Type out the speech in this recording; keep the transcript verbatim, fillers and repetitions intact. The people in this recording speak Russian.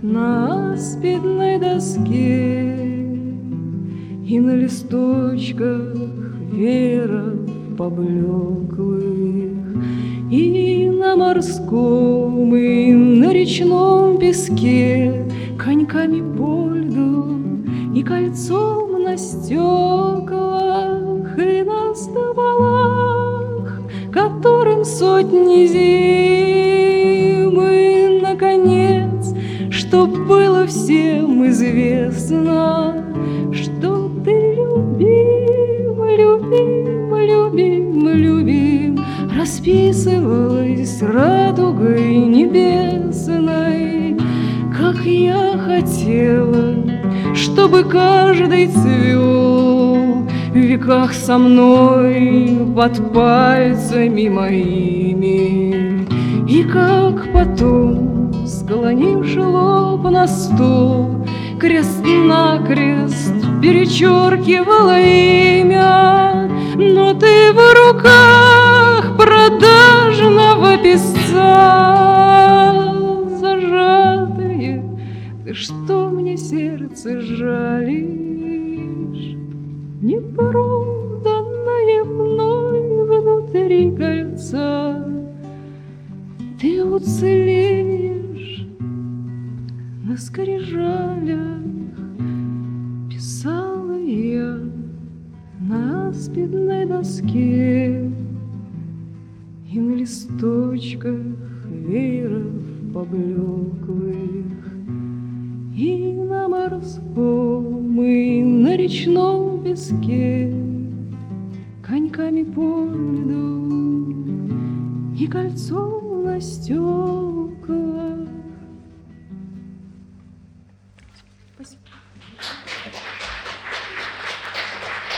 на аспидной доске, и на листочках веров поблеклых, и на морском, и на речном песке, коньками по льду и кольцом на стеклах, и на стволах, которым сотни зим, и, наконец, чтоб было всем известно, что ты любим, любим, любим, любим, расписывалась радугой небесной, как я хотела, чтобы каждый цвел в веках со мной под пальцами моими, и как потом, склонивши лоб на стол, крест-накрест перечеркивала имя, но ты в руках продажного песца, зажатые, ты что мне сердце жалишь, непроданное мной внутри кольца, ты уцелеешь на скрижалях, писала я на аспидной доске, и на листочках веров поблеклых, и на морском, и на речном песке, коньками по льду и кольцом на стеклах. Спасибо.